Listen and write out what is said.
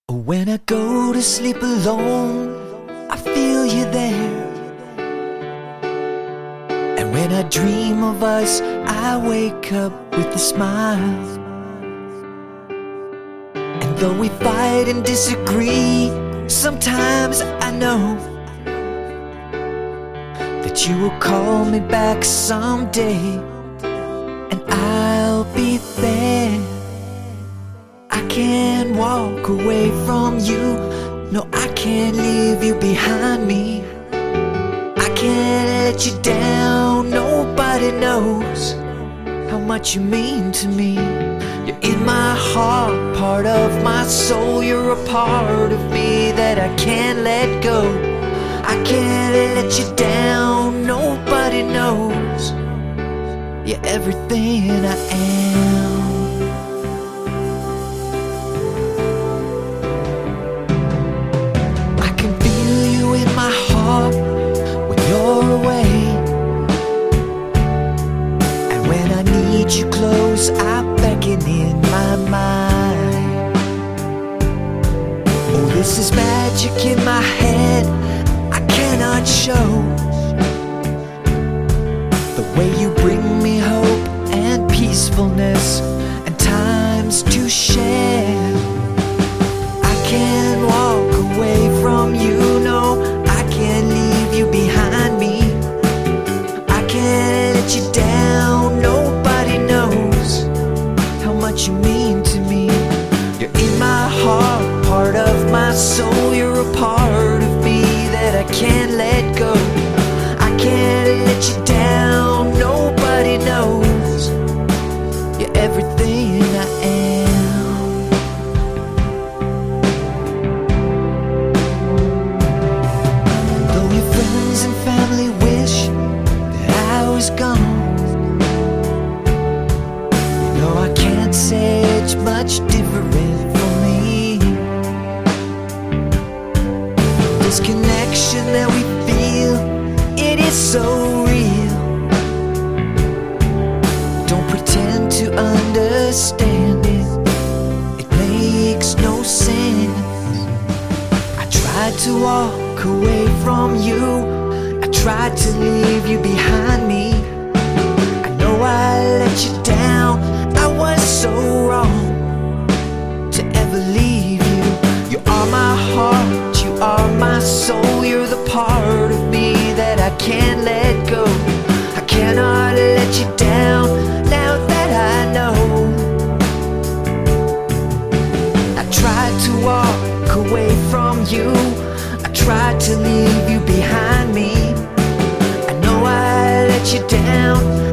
When I go to sleep alone, I feel you there. And when I dream of us, I wake up with a smile. And though we fight and disagree, sometimes I know that you will call me back someday, and I'll be there. I can't walk away from you. No, I can't leave you behind me. I can't let you down. Nobody knows how much you mean to me. You're in my heart, part of my soul. You're a part of me that I can't let go. I can't let you down. Nobody knows you're everything I am. You close, I beckon in my mind. Oh, this is magic in my head I cannot show. The way you bring me hope and peacefulness and times to share. I can't walk away from you, no, I can't leave you behind me. I can't let you down, no. You mean to me. You're in my heart, part of my soul. You're a part of me that I can't let go. I can't let you down. Nobody knows you're everything I am. Though your friends and family wish that I was gone, I can't say it's much different for me. This connection that we feel, it is so real. Don't pretend to understand it, it makes no sense. I tried to walk away from you, I tried to leave you behind me. I know I let you down, I was so wrong to ever leave you. You are my heart, you are my soul. You're the part of me that I can't let go. I cannot let you down now that I know. I tried to walk away from you, I tried to leave you behind me. I know I let you down,